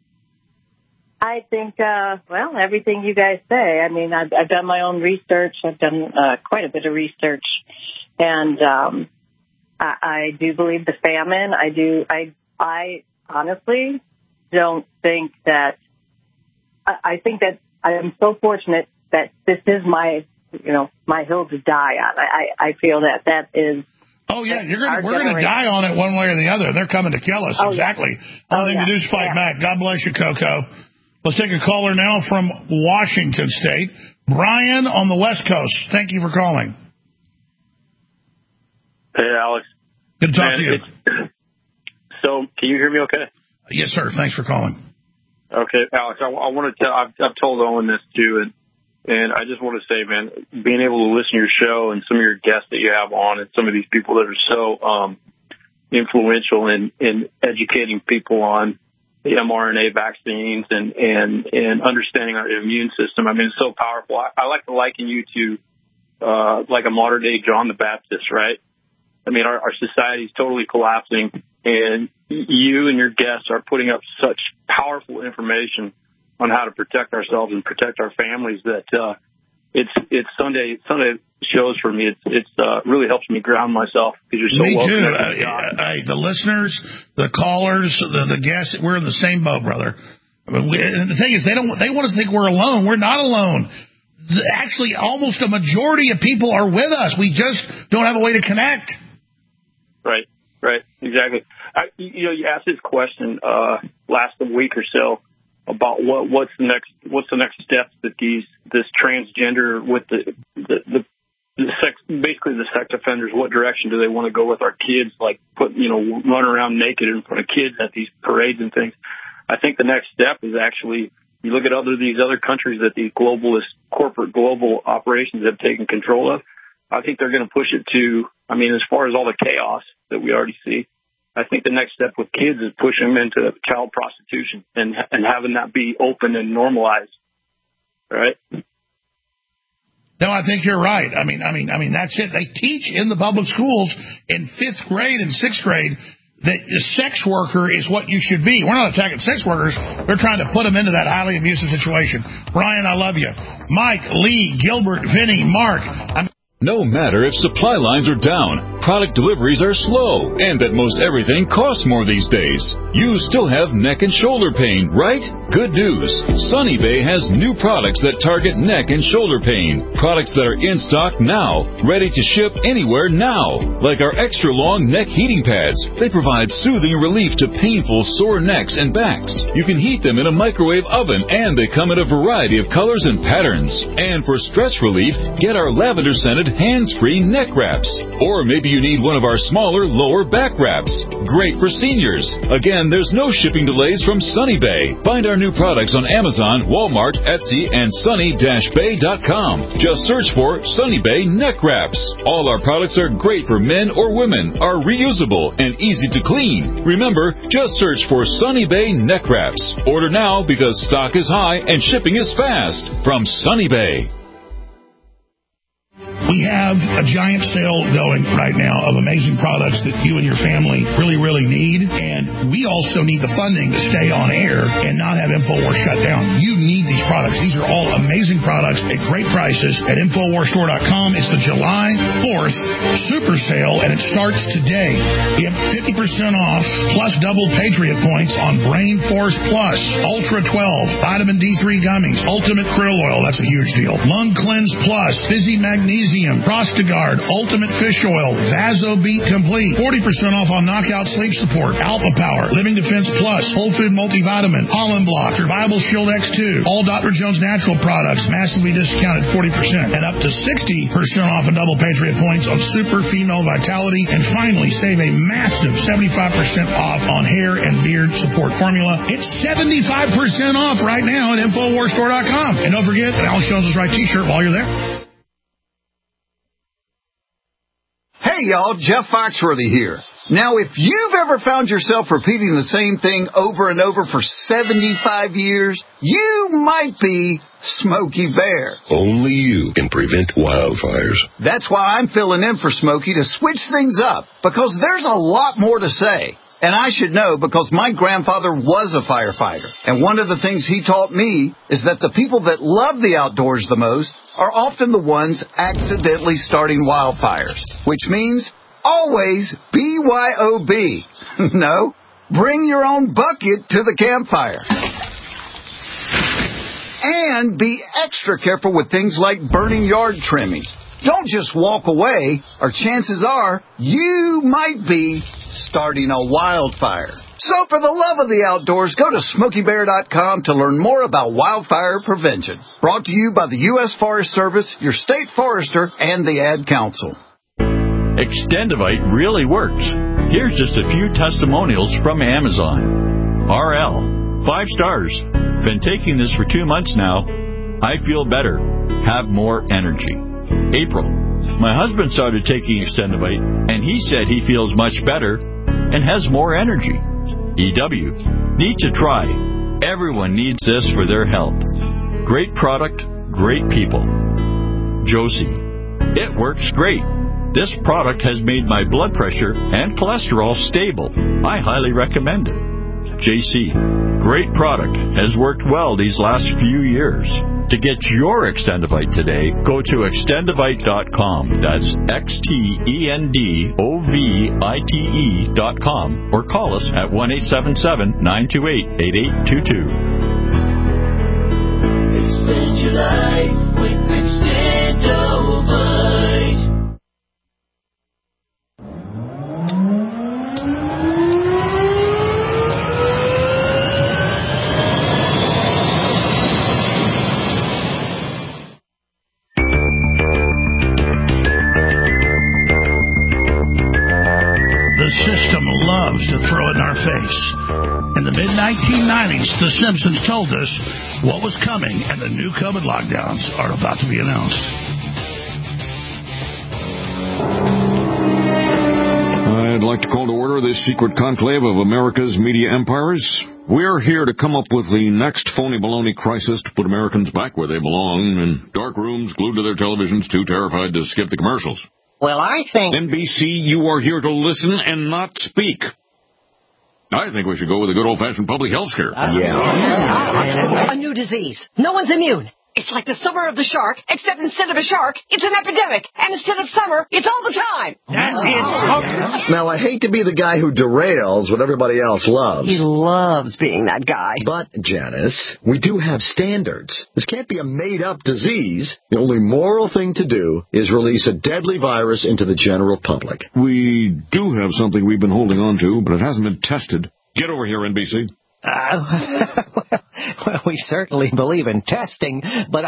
I think, everything you guys say. I mean, I've done my own research. I've done quite a bit of research, and I do believe the famine. I honestly don't think that. I think that I am so fortunate that this is my hill to die on. I feel that is. Oh, yeah, we're going to die on it one way or the other. They're coming to kill us, exactly. All they can do is fight back. God bless you, Coco. Let's take a caller now from Washington State. Brian on the West Coast. Thank you for calling. Hey, Alex. Good to talk to you. So, can you hear me okay? Yes, sir. Thanks for calling. Okay, Alex, I want to tell, I've told Owen this too, and I just want to say, man, being able to listen to your show and some of your guests that you have on and some of these people that are so influential in educating people on the mRNA vaccines and understanding our immune system. I mean, it's so powerful. I like to liken you to like a modern-day John the Baptist, right? I mean, our society is totally collapsing, and you and your guests are putting up such powerful information on how to protect ourselves and protect our families that it's Sunday shows for me. It really helps me ground myself because you're so me welcome. Hey, the listeners, the callers, the guests, we're in the same boat, brother. I mean, and the thing is, they want us to think we're alone. We're not alone. Actually, almost a majority of people are with us. We just don't have a way to connect. Right, exactly. You asked this question last week or so about what's the next steps that this transgender with the sex, basically the sex offenders, what direction do they want to go with our kids, like run around naked in front of kids at these parades and things. I think the next step is actually, you look at these other countries that these corporate global operations have taken control of. I think they're going to push it to, as far as all the chaos that we already see, I think the next step with kids is pushing them into child prostitution and having that be open and normalized. Right? No, I think you're right. I mean, that's it. They teach in the public schools in 5th grade and 6th grade that the sex worker is what you should be. We're not attacking sex workers. We're trying to put them into that highly abusive situation. Brian, I love you. Mike, Lee, Gilbert, Vinny, Mark. No matter if supply lines are down, product deliveries are slow, and that most everything costs more these days, you still have neck and shoulder pain, right? Good news. Sunny Bay has new products that target neck and shoulder pain. Products that are in stock now, ready to ship anywhere now. Like our extra long neck heating pads. They provide soothing relief to painful sore necks and backs. You can heat them in a microwave oven, and they come in a variety of colors and patterns. And for stress relief, get our lavender-scented hands-free neck wraps. Or maybe you need one of our smaller lower back wraps. Great for seniors. Again, there's no shipping delays from Sunny Bay. Find our new products on Amazon, Walmart, Etsy, and sunny-bay.com. Just search for Sunny Bay neck wraps. All our products are great for men or women, are reusable, and easy to clean. Remember, just search for Sunny Bay neck wraps. Order now because stock is high and shipping is fast. From Sunny Bay. We have a giant sale going right now of amazing products that you and your family really, really need. And we also need the funding to stay on air and not have InfoWars shut down. You need these products. These are all amazing products at great prices at InfoWarsStore.com. It's the July 4th super sale, and it starts today. You have 50% off plus double Patriot points on Brain Force Plus, Ultra 12, Vitamin D3 gummies, Ultimate Krill Oil, that's a huge deal, Lung Cleanse Plus, Fizzy Magnesium, Prostagard, Ultimate Fish Oil, VasoBeat Complete, 40% off on Knockout Sleep Support, Alpha Power, Living Defense Plus, Whole Food Multivitamin, Pollen Block, Survival Shield X2, all Dr. Jones natural products, massively discounted 40%, and up to 60% off and double Patriot points on Super Female Vitality, and finally save a massive 75% off on hair and beard support formula. It's 75% off right now at InfoWarsStore.com. And don't forget an Alex Jones is Right t-shirt while you're there. Hey, y'all, Jeff Foxworthy here. Now, if you've ever found yourself repeating the same thing over and over for 75 years, you might be Smokey Bear. Only you can prevent wildfires. That's why I'm filling in for Smokey to switch things up, because there's a lot more to say. And I should know because my grandfather was a firefighter. And one of the things he taught me is that the people that love the outdoors the most are often the ones accidentally starting wildfires, which means always BYOB. No, bring your own bucket to the campfire. And be extra careful with things like burning yard trimmings. Don't just walk away, or chances are you might be starting a wildfire. So for the love of the outdoors, go to SmokeyBear.com to learn more about wildfire prevention. Brought to you by the U.S. Forest Service, your state forester, and the Ad Council. Extendivite really works. Here's just a few testimonials from Amazon. RL, 5 stars. Been taking this for 2 months now. I feel better. Have more energy. April, my husband started taking Extendivite, and he said he feels much better and has more energy. EW, need to try. Everyone needs this for their health. Great product, great people. Josie, it works great. This product has made my blood pressure and cholesterol stable. I highly recommend it. JC, great product. Has worked well these last few years. To get your Extendivite today, go to Extendivite.com. That's XTENDOVITE.com or call us at 1-877-928-8822. Extend your life with Extendovite. The system loves to throw it in our face. In the mid-1990s, The Simpsons told us what was coming, and the new COVID lockdowns are about to be announced. I'd like to call to order this secret conclave of America's media empires. We're here to come up with the next phony baloney crisis to put Americans back where they belong, in dark rooms, glued to their televisions, too terrified to skip the commercials. Well, I think... NBC, you are here to listen and not speak. I think we should go with a good old-fashioned public health scare. A new disease. No one's immune. It's like the summer of the shark, except instead of a shark, it's an epidemic. And instead of summer, it's all the time. Now, I hate to be the guy who derails what everybody else loves. He loves being that guy. But, Janice, we do have standards. This can't be a made-up disease. The only moral thing to do is release a deadly virus into the general public. We do have something we've been holding on to, but it hasn't been tested. Get over here, NBC. Well, we certainly believe in testing, but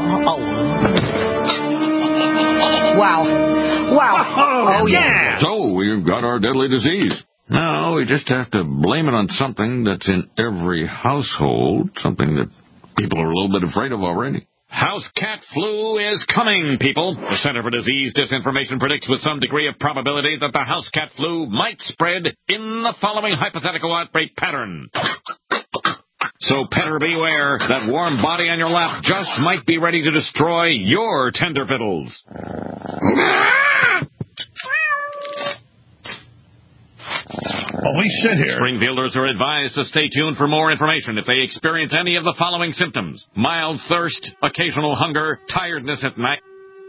Wow. Oh, yeah. So, we've got our deadly disease. Now, we just have to blame it on something that's in every household, something that people are a little bit afraid of already. House cat flu is coming, people. The Center for Disease Disinformation predicts with some degree of probability that the house cat flu might spread in the following hypothetical outbreak pattern. So petter beware, that warm body on your lap just might be ready to destroy your tender fiddles. Well, we sit here. Springfielders are advised to stay tuned for more information if they experience any of the following symptoms: mild thirst, occasional hunger, tiredness at night.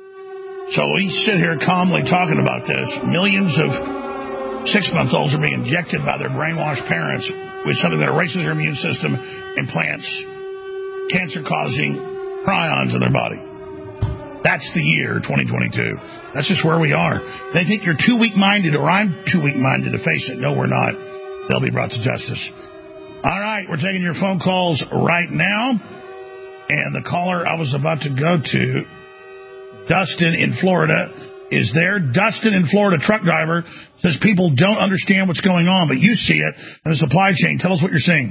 So we sit here calmly talking about this. Millions of 6-month-olds are being injected by their brainwashed parents with something that erases their immune system and plants cancer-causing prions in their body. That's the year 2022. That's just where we are. They think you're too weak-minded, or I'm too weak-minded to face it. No, we're not. They'll be brought to justice. All right, we're taking your phone calls right now. And the caller I was about to go to, Dustin in Florida, is there. Dustin in Florida, truck driver, says people don't understand what's going on, but you see it in the supply chain. Tell us what you're seeing.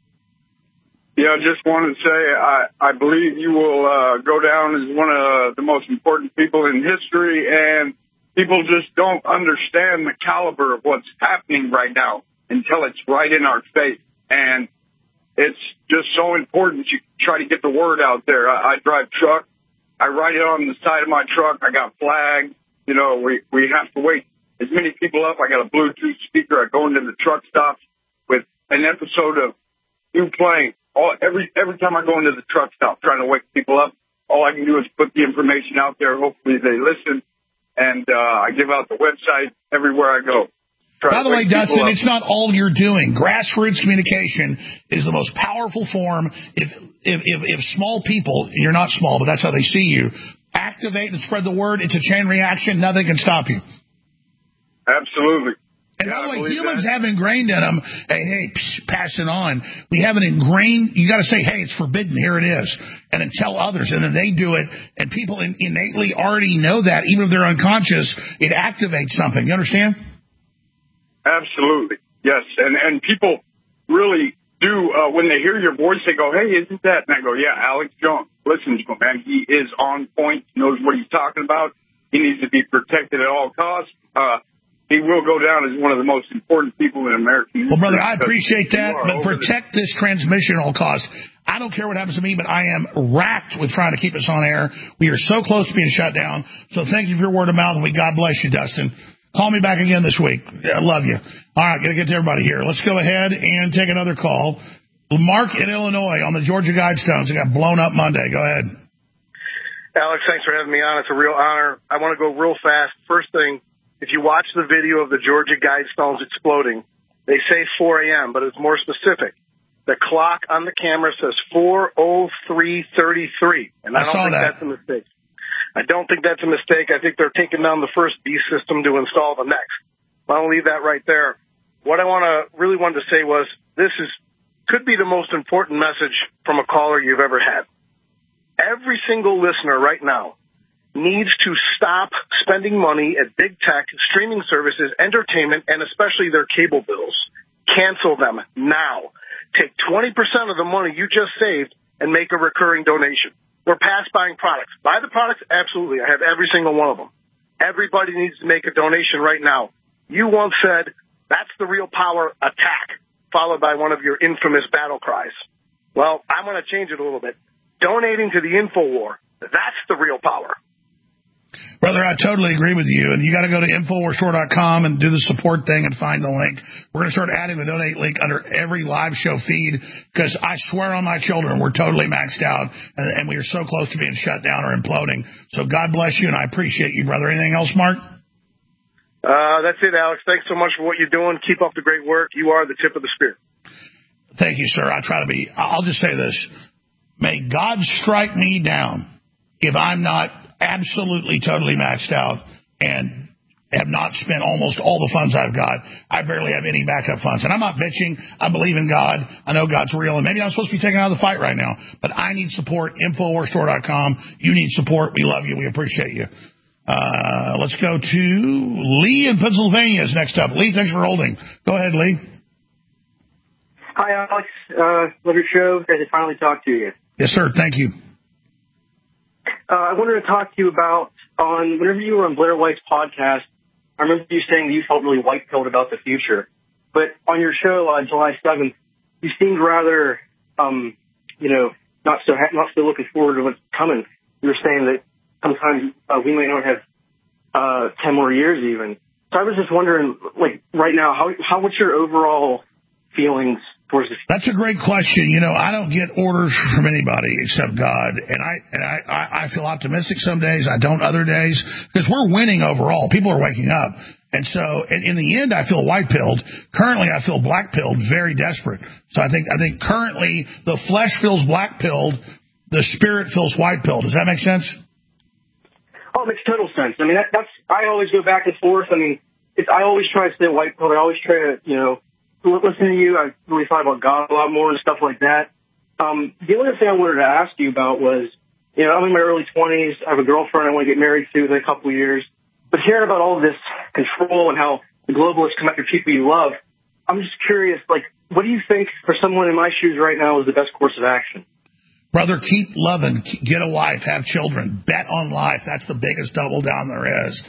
Yeah, I just wanted to say I believe you will go down as one of the most important people in history, and people just don't understand the caliber of what's happening right now until it's right in our face. And it's just so important you try to get the word out there. I drive truck. I write it on the side of my truck. I got flags. You know, we have to wake as many people up. I got a Bluetooth speaker. I go into the truck stops with an episode of you playing. Every time I go into the truck stop trying to wake people up, all I can do is put the information out there. Hopefully they listen. And I give out the website everywhere I go. By the way, Dustin, it's not all you're doing. Grassroots communication is the most powerful form. If small people, you're not small, but that's how they see you, activate and spread the word, it's a chain reaction. Nothing can stop you. Absolutely. And by the way, humans have ingrained in them, hey, pass it on. We have it ingrained. You got to say, hey, it's forbidden. Here it is. And then tell others. And then they do it. And people innately already know that. Even if they're unconscious, it activates something. You understand? Absolutely. Yes. And people really do, when they hear your voice, they go, hey, isn't that? And I go, yeah, Alex Jones. Listen to him, man. He is on point. He knows what he's talking about. He needs to be protected at all costs. He will go down as one of the most important people in American history. Well, brother, I appreciate that, but protect this transmission at all costs. I don't care what happens to me, but I am racked with trying to keep us on air. We are so close to being shut down. So thank you for your word of mouth, and God bless you, Dustin. Call me back again this week. I love you. All right, got to get to everybody here. Let's go ahead and take another call. Mark in Illinois on the Georgia Guidestones. It got blown up Monday. Go ahead. Alex, thanks for having me on. It's a real honor. I want to go real fast. First thing, if you watch the video of the Georgia Guidestones exploding, they say 4 a.m., but it's more specific. The clock on the camera says 4:03:33, and I don't think that's a mistake. I don't think that's a mistake. I think they're taking down the first B system to install the next. I'll leave that right there. What I really wanted to say was could be the most important message from a caller you've ever had. Every single listener right now needs to stop spending money at big tech, streaming services, entertainment, and especially their cable bills. Cancel them now. Take 20% of the money you just saved and make a recurring donation. We're past buying products. Buy the products? Absolutely. I have every single one of them. Everybody needs to make a donation right now. You once said, that's the real power, attack, followed by one of your infamous battle cries. Well, I'm going to change it a little bit. Donating to the InfoWar, that's the real power. Brother, I totally agree with you. And you got to go to InfoWarsStore.com and do the support thing and find the link. We're going to start adding the donate link under every live show feed because I swear on my children, we're totally maxed out and we are so close to being shut down or imploding. So God bless you, and I appreciate you, brother. Anything else, Mark? That's it, Alex. Thanks so much for what you're doing. Keep up the great work. You are the tip of the spear. Thank you, sir. I try to be. I'll just say this. May God strike me down if I'm not absolutely totally maxed out and have not spent almost all the funds I've got. I barely have any backup funds. And I'm not bitching. I believe in God. I know God's real. And maybe I'm supposed to be taken out of the fight right now. But I need support. InfoWarsStore.com. You need support. We love you. We appreciate you. Let's go to Lee in Pennsylvania is next up. Lee, thanks for holding. Go ahead, Lee. Hi, Alex. Love your show. Great to finally talk to you. Yes, sir. Thank you. I wanted to talk to you about whenever you were on Blair White's podcast, I remember you saying that you felt really white-pilled about the future. But on your show on July 7th, you seemed rather not so looking forward to what's coming. You were saying that sometimes we may not have 10 more years even. So I was just wondering, like, right now, what's your overall feelings towards this? That's a great question. I don't get orders from anybody except God, and I feel optimistic some days. I don't other days, because we're winning overall. People are waking up. And so, in the end, I feel white-pilled. Currently, I feel black-pilled, very desperate. So I think currently the flesh feels black-pilled, the spirit feels white-pilled. Does that make sense? Oh, it makes total sense. I mean, I always go back and forth. I mean, I always try to stay white-pilled. I always try to, listen to you. I really thought about God a lot more and stuff like that. The other thing I wanted to ask you about was, I'm in my early 20s. I have a girlfriend I want to get married to in a couple of years. But hearing about all of this control and how the globalists come after people you love, I'm just curious, like, what do you think for someone in my shoes right now is the best course of action? Brother, keep loving, get a wife, have children, bet on life. That's the biggest double down there is.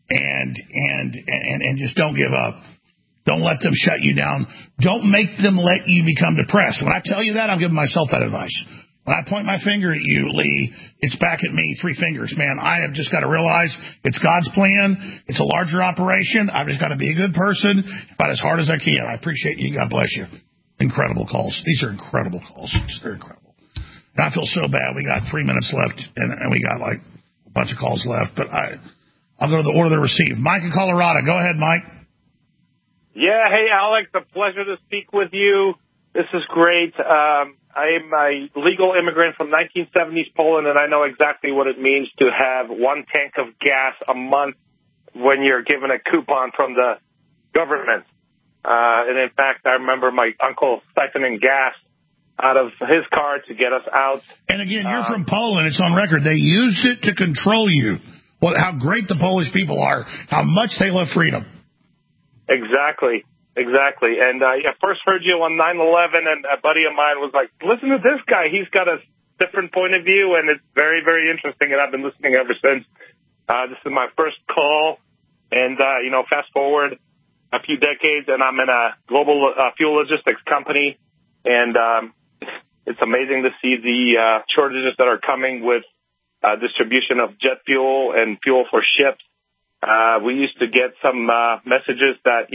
And just don't give up. Don't let them shut you down. Don't make them let you become depressed. When I tell you that, I'm giving myself that advice. When I point my finger at you, Lee, it's back at me, 3 fingers. Man, I have just got to realize it's God's plan. It's a larger operation. I've just got to be a good person, fight as hard as I can. I appreciate you. God bless you. Incredible calls. These are incredible calls. They're incredible. And I feel so bad. We got 3 minutes left, and we got like a bunch of calls left. But I'll go to the order they're received. Mike in Colorado. Go ahead, Mike. Yeah, hey, Alex, a pleasure to speak with you. This is great. I'm a legal immigrant from 1970s Poland, and I know exactly what it means to have 1 tank of gas a month when you're given a coupon from the government. And in fact, I remember my uncle siphoning gas out of his car to get us out. And again, you're from Poland. It's on record. They used it to control you. Well, how great the Polish people are, how much they love freedom. Exactly. And I first heard you on 9/11, and a buddy of mine was like, listen to this guy. He's got a different point of view, and it's very, very interesting, and I've been listening ever since. This is my first call, and, fast forward a few decades, and I'm in a global fuel logistics company, and it's amazing to see the shortages that are coming with distribution of jet fuel and fuel for ships. We used to get some messages that,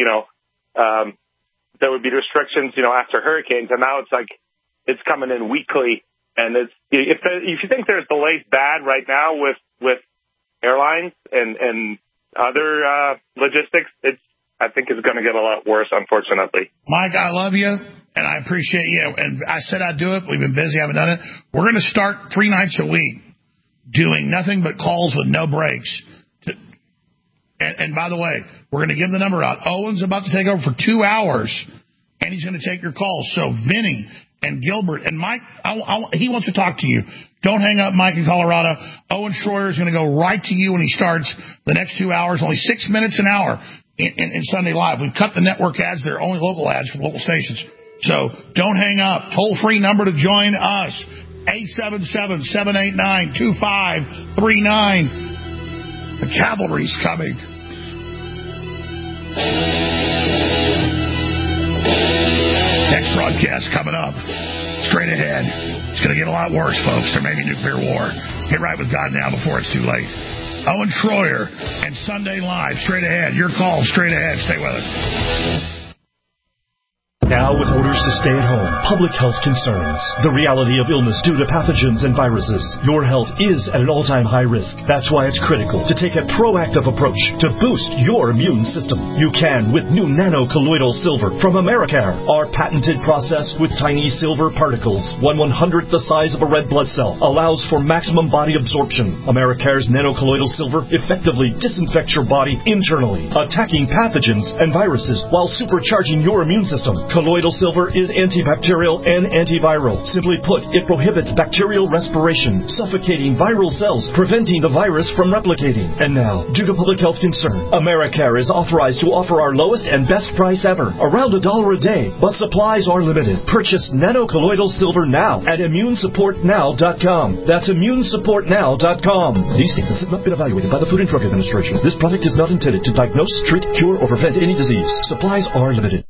there would be restrictions, after hurricanes, and now it's like it's coming in weekly. And if you think there's delays bad right now with airlines and other logistics, I think it's going to get a lot worse, unfortunately. Mike, I love you, and I appreciate you. And I said I'd do it. We've been busy, haven't done it. We're going to start 3 nights a week doing nothing but calls with no breaks. And by the way, we're going to give the number out. Owen's about to take over for 2 hours, and he's going to take your calls. So Vinny and Gilbert and Mike, he wants to talk to you. Don't hang up, Mike in Colorado. Owen Schroyer is going to go right to you when he starts the next 2 hours, only 6 minutes an hour in Sunday Live. We've cut the network ads. They're only local ads for local stations. So don't hang up. Toll-free number to join us, 877-789-2539. The cavalry's coming. Next broadcast coming up. Straight ahead. It's going to get a lot worse, folks. There may be nuclear war. Get right with God now before it's too late. Owen Schroyer and Sunday Live. Straight ahead. Your call straight ahead. Stay with us. Now, with orders to stay at home, public health concerns, the reality of illness due to pathogens and viruses, your health is at an all-time high risk. That's why it's critical to take a proactive approach to boost your immune system. You can with new nano-colloidal silver from Americare. Our patented process with tiny silver particles, 1/100th the size of a red blood cell, allows for maximum body absorption. Americare's nano-colloidal silver effectively disinfects your body internally, attacking pathogens and viruses while supercharging your immune system. Colloidal silver is antibacterial and antiviral. Simply put, it prohibits bacterial respiration, suffocating viral cells, preventing the virus from replicating. And now, due to public health concern, Americare is authorized to offer our lowest and best price ever, around $1 a day, but supplies are limited. Purchase nano-colloidal silver now at immunesupportnow.com. That's immunesupportnow.com. These statements have not been evaluated by the Food and Drug Administration. This product is not intended to diagnose, treat, cure, or prevent any disease. Supplies are limited.